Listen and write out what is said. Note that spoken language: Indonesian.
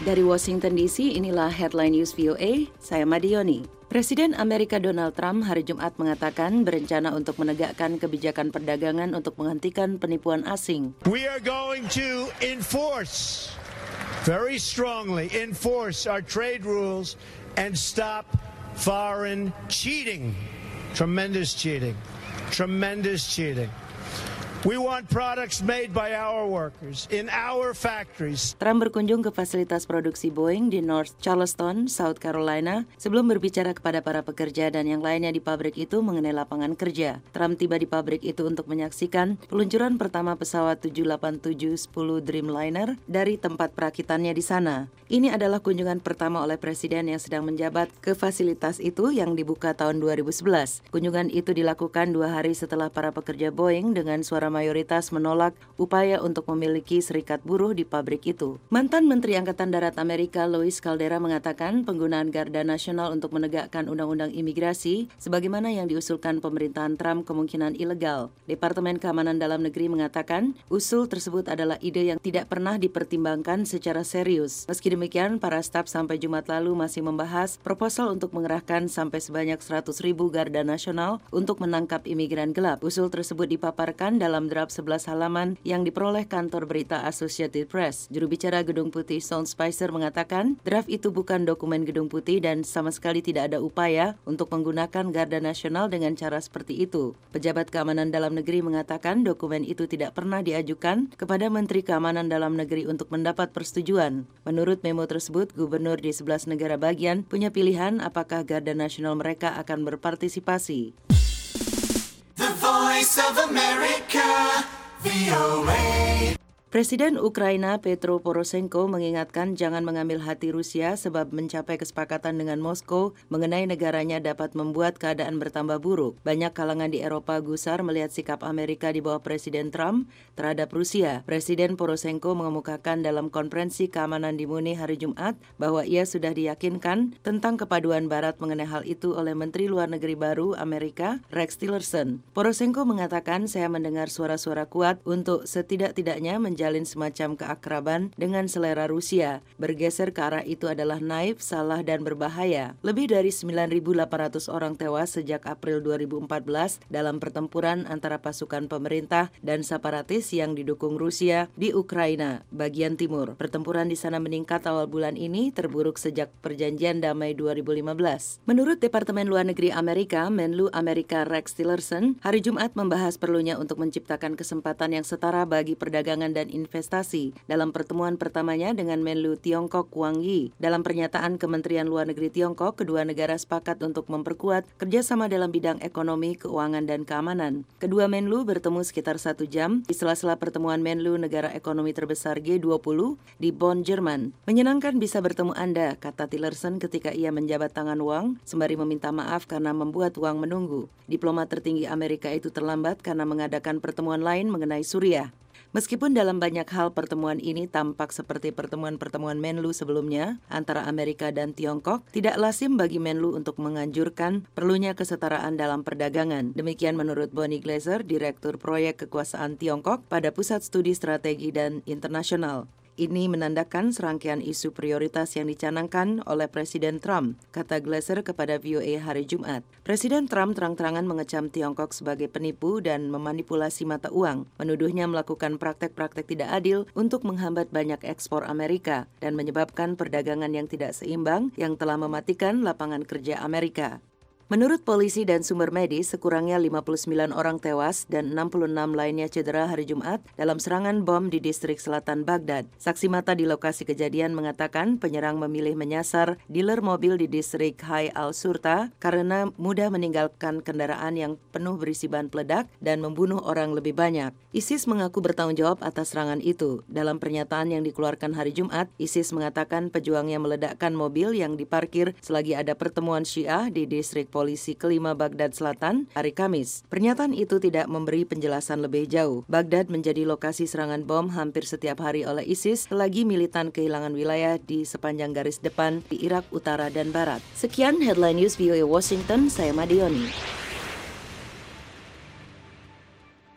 Dari Washington DC, inilah Headline News VOA, saya Madioni. Presiden Amerika Donald Trump hari Jumat mengatakan berencana untuk menegakkan kebijakan perdagangan untuk menghentikan penipuan asing. We are going to very strongly enforce our trade rules and stop foreign cheating. Tremendous cheating. We want products made by our workers in our factories. Trump berkunjung ke fasilitas produksi Boeing di North Charleston, South Carolina, sebelum berbicara kepada para pekerja dan yang lainnya di pabrik itu mengenai lapangan kerja. Trump tiba di pabrik itu untuk menyaksikan peluncuran pertama pesawat 787-10 Dreamliner dari tempat perakitannya di sana. Ini adalah kunjungan pertama oleh presiden yang sedang menjabat ke fasilitas itu yang dibuka tahun 2011. Kunjungan itu dilakukan 2 hari setelah para pekerja Boeing dengan suara mayoritas menolak upaya untuk memiliki serikat buruh di pabrik itu. Mantan Menteri Angkatan Darat Amerika Luis Caldera mengatakan penggunaan Garda Nasional untuk menegakkan undang-undang imigrasi sebagaimana yang diusulkan pemerintahan Trump kemungkinan ilegal. Departemen Keamanan Dalam Negeri mengatakan usul tersebut adalah ide yang tidak pernah dipertimbangkan secara serius. Meski demikian, para staf sampai Jumat lalu masih membahas proposal untuk mengerahkan sampai sebanyak 100.000 Garda Nasional untuk menangkap imigran gelap. Usul tersebut dipaparkan dalam draft 11 halaman yang diperoleh kantor berita Associated Press. Juru bicara Gedung Putih Sean Spicer mengatakan draft itu bukan dokumen Gedung Putih dan sama sekali tidak ada upaya untuk menggunakan Garda Nasional dengan cara seperti itu. Pejabat Keamanan Dalam Negeri mengatakan dokumen itu tidak pernah diajukan kepada Menteri Keamanan Dalam Negeri untuk mendapat persetujuan. Menurut memo tersebut, gubernur di 11 negara bagian punya pilihan apakah Garda Nasional mereka akan berpartisipasi. The Voice of America, VOA. Presiden Ukraina Petro Poroshenko mengingatkan jangan mengambil hati Rusia sebab mencapai kesepakatan dengan Moskow mengenai negaranya dapat membuat keadaan bertambah buruk. Banyak kalangan di Eropa gusar melihat sikap Amerika di bawah Presiden Trump terhadap Rusia. Presiden Poroshenko mengemukakan dalam konferensi keamanan di Munich hari Jumat bahwa ia sudah diyakinkan tentang kepaduan Barat mengenai hal itu oleh Menteri Luar Negeri baru Amerika Rex Tillerson. Poroshenko mengatakan saya mendengar suara-suara kuat untuk setidak-tidaknya menjalin semacam keakraban dengan selera Rusia. Bergeser ke arah itu adalah naif, salah, dan berbahaya. Lebih dari 9.800 orang tewas sejak April 2014 dalam pertempuran antara pasukan pemerintah dan separatis yang didukung Rusia di Ukraina, bagian timur. Pertempuran di sana meningkat awal bulan ini, terburuk sejak perjanjian damai 2015. Menurut Departemen Luar Negeri Amerika, Menlu Amerika Rex Tillerson, hari Jumat membahas perlunya untuk menciptakan kesempatan yang setara bagi perdagangan dan investasi dalam pertemuan pertamanya dengan Menlu Tiongkok Wang Yi. Dalam pernyataan Kementerian Luar Negeri Tiongkok, kedua negara sepakat untuk memperkuat kerjasama dalam bidang ekonomi, keuangan, dan keamanan. Kedua Menlu bertemu sekitar 1 jam di sela-sela pertemuan Menlu negara ekonomi terbesar G20 di Bonn, Jerman. Menyenangkan bisa bertemu Anda, kata Tillerson ketika ia menjabat tangan Wang, sembari meminta maaf karena membuat Wang menunggu. Diplomat tertinggi Amerika itu terlambat karena mengadakan pertemuan lain mengenai Suriah. Meskipun dalam banyak hal pertemuan ini tampak seperti pertemuan-pertemuan Menlu sebelumnya antara Amerika dan Tiongkok, tidak lazim bagi Menlu untuk menganjurkan perlunya kesetaraan dalam perdagangan. Demikian menurut Bonnie Glaser, Direktur Proyek Kekuasaan Tiongkok pada Pusat Studi Strategi dan Internasional. Ini menandakan serangkaian isu prioritas yang dicanangkan oleh Presiden Trump, kata Glaser kepada VOA hari Jumat. Presiden Trump terang-terangan mengecam Tiongkok sebagai penipu dan memanipulasi mata uang, menuduhnya melakukan praktek-praktek tidak adil untuk menghambat banyak ekspor Amerika dan menyebabkan perdagangan yang tidak seimbang yang telah mematikan lapangan kerja Amerika. Menurut polisi dan sumber medis, sekurangnya 59 orang tewas dan 66 lainnya cedera hari Jumat dalam serangan bom di distrik selatan Baghdad. Saksi mata di lokasi kejadian mengatakan penyerang memilih menyasar dealer mobil di distrik Hay al-Surta karena mudah meninggalkan kendaraan yang penuh berisi bahan peledak dan membunuh orang lebih banyak. ISIS mengaku bertanggung jawab atas serangan itu. Dalam pernyataan yang dikeluarkan hari Jumat, ISIS mengatakan pejuangnya meledakkan mobil yang diparkir selagi ada pertemuan Syiah di distrik polisi kelima Baghdad Selatan hari Kamis. Pernyataan itu tidak memberi penjelasan lebih jauh. Baghdad menjadi lokasi serangan bom hampir setiap hari oleh ISIS selagi militan kehilangan wilayah di sepanjang garis depan di Irak Utara dan Barat. Sekian Headline News VOA Washington, saya Madioni.